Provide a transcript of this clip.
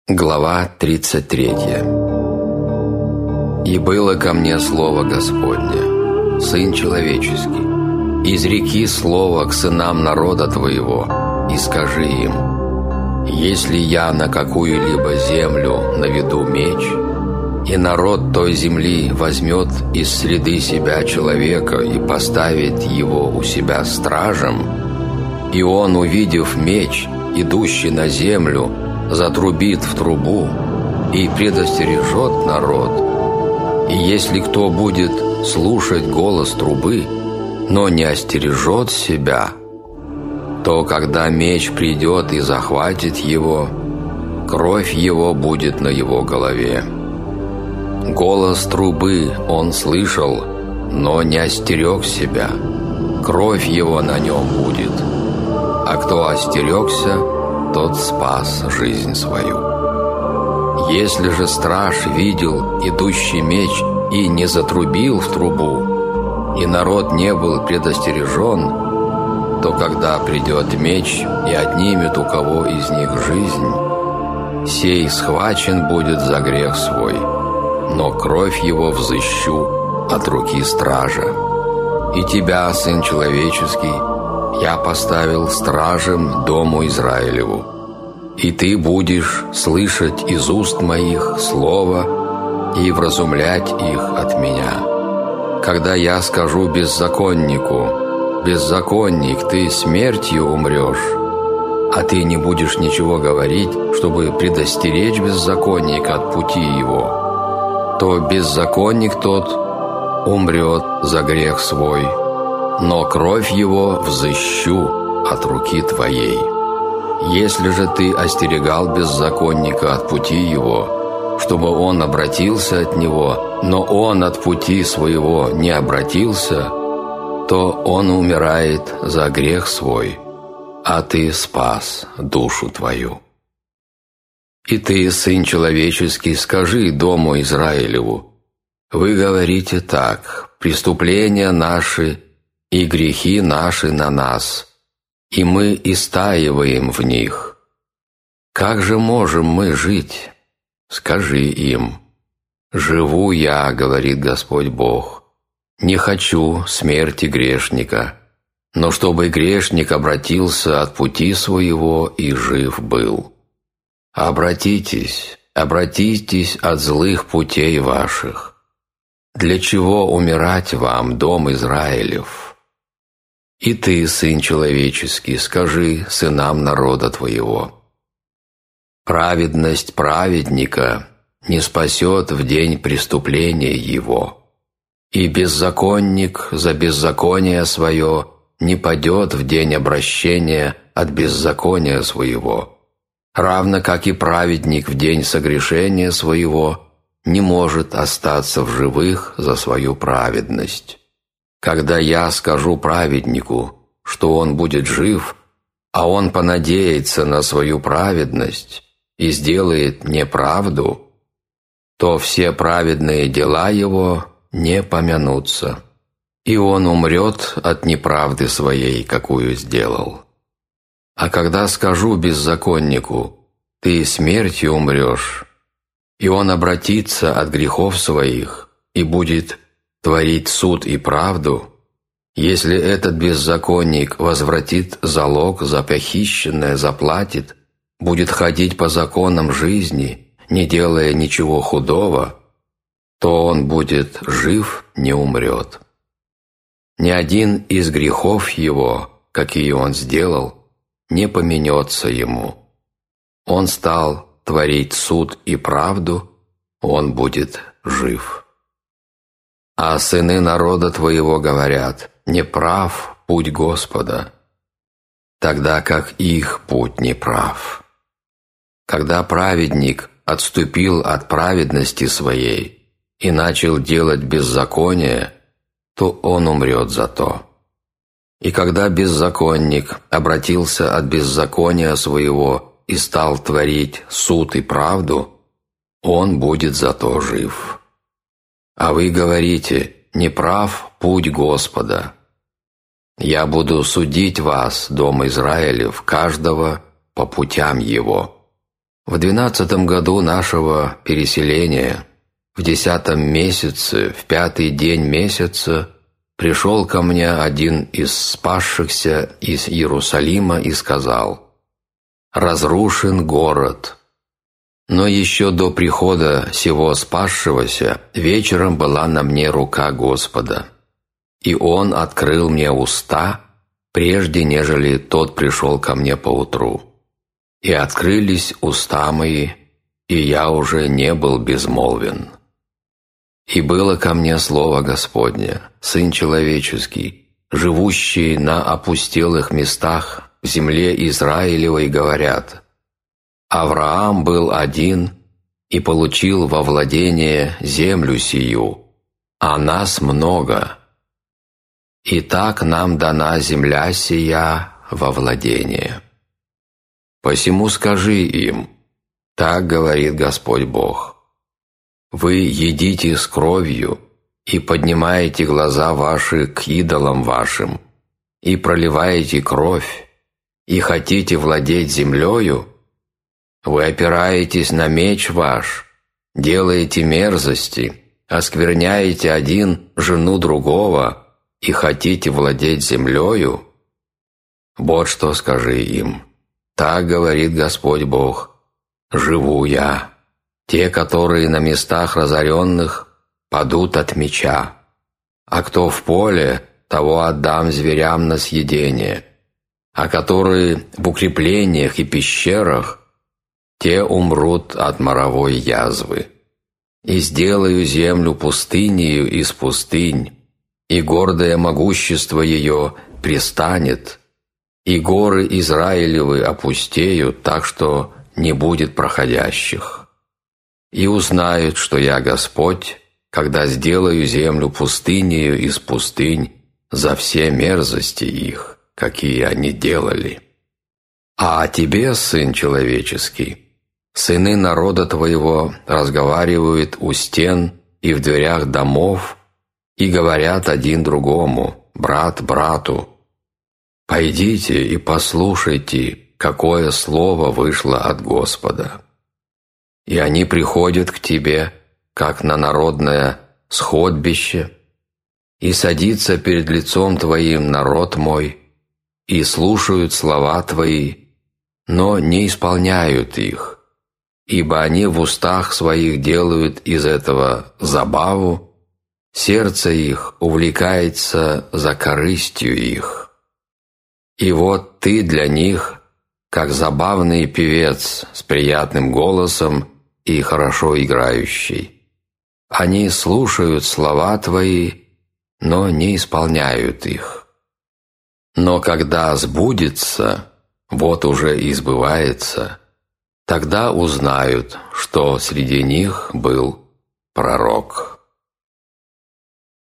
Глава 33. «И было ко мне слово Господне, Сын человеческий, изреки слово к сынам народа твоего, и скажи им: если я на какую-либо землю наведу меч, и народ той земли возьмет из среды себя человека и поставит его у себя стражем, и он, увидев меч, идущий на землю, затрубит в трубу и предостережет народ, и если кто будет слушать голос трубы, но не остережет себя, то когда меч придет и захватит его, кровь его будет на его голове. Голос трубы он слышал, но не остерег себя, кровь его на нем будет, а кто остерегся, тот спас жизнь свою. Если же страж видел идущий меч и не затрубил в трубу, и народ не был предостережен, то когда придет меч и отнимет у кого из них жизнь, сей схвачен будет за грех свой, но кровь его взыщу от руки стража. И тебя, Сын человеческий, я поставил стражем дому Израилеву, и ты будешь слышать из уст моих слово и вразумлять их от меня. Когда я скажу беззаконнику: беззаконник, ты смертью умрешь, а ты не будешь ничего говорить, чтобы предостеречь беззаконника от пути его, то беззаконник тот умрет за грех свой, но кровь его взыщу от руки твоей. Если же ты остерегал беззаконника от пути его, чтобы он обратился от него, но он от пути своего не обратился, то он умирает за грех свой, а ты спас душу твою. И ты, Сын человеческий, скажи дому Израилеву: вы говорите так: преступления наши и грехи наши на нас, и мы истаиваем в них. Как же можем мы жить? Скажи им: живу я, говорит Господь Бог, не хочу смерти грешника, но чтобы грешник обратился от пути своего и жив был. Обратитесь, обратитесь от злых путей ваших. Для чего умирать вам, дом Израилев? И ты, Сын человеческий, скажи сынам народа твоего: праведность праведника не спасет в день преступления его, и беззаконник за беззаконие свое не падет в день обращения от беззакония своего, равно как и праведник в день согрешения своего не может остаться в живых за свою праведность. Когда я скажу праведнику, что он будет жив, а он понадеется на свою праведность и сделает неправду, то все праведные дела его не помянутся, и он умрет от неправды своей, какую сделал. А когда скажу беззаконнику: ты смертью умрешь, и он обратится от грехов своих и будет творить суд и правду, если этот беззаконник возвратит залог за похищенное, заплатит, будет ходить по законам жизни, не делая ничего худого, то он будет жив, не умрет. Ни один из грехов его, какие он сделал, не поменется ему. Он стал творить суд и правду, он будет жив. А сыны народа твоего говорят: неправ путь Господа, тогда как их путь неправ. Когда праведник отступил от праведности своей и начал делать беззаконие, то он умрет за то. И когда беззаконник обратился от беззакония своего и стал творить суд и правду, он будет за то жив. А вы говорите: неправ путь Господа. Я буду судить вас, дом Израилев, каждого по путям его. В 12 году нашего переселения, в 10 месяце, в 5-й день месяца, пришел ко мне один из спасшихся из Иерусалима и сказал: «Разрушен город». Но еще до прихода сего спасшегося вечером была на мне рука Господа, и Он открыл мне уста, прежде нежели тот пришел ко мне поутру. И открылись уста мои, и я уже не был безмолвен. И было ко мне слово Господне: Сын человеческий, живущий на опустелых местах в земле Израилевой, говорят: Авраам был один и получил во владение землю сию, а нас много. И так нам дана земля сия во владение. Посему скажи им: так говорит Господь Бог: вы едите с кровью и поднимаете глаза ваши к идолам вашим, и проливаете кровь, и хотите владеть землею? Вы опираетесь на меч ваш, делаете мерзости, оскверняете один жену другого и хотите владеть землею? Вот что скажи им: так говорит Господь Бог: живу я, те, которые на местах разоренных, падут от меча, а кто в поле, того отдам зверям на съедение, а которые в укреплениях и пещерах, те умрут от моровой язвы. И сделаю землю пустынею из пустынь, и гордое могущество ее пристанет, и горы Израилевы опустеют, так что не будет проходящих. И узнают, что я Господь, когда сделаю землю пустынею из пустынь за все мерзости их, какие они делали. А о тебе, сын человеческий, сыны народа твоего разговаривают у стен и в дверях домов и говорят один другому, брат брату: «Пойдите и послушайте, какое слово вышло от Господа». И они приходят к тебе, как на народное сходбище, и садится перед лицом твоим народ мой, и слушают слова твои, но не исполняют их, ибо они в устах своих делают из этого забаву, сердце их увлекается за корыстью их. И вот ты для них, как забавный певец с приятным голосом и хорошо играющий. Они слушают слова твои, но не исполняют их. Но когда сбудется, вот уже и сбывается, тогда узнают, что среди них был пророк.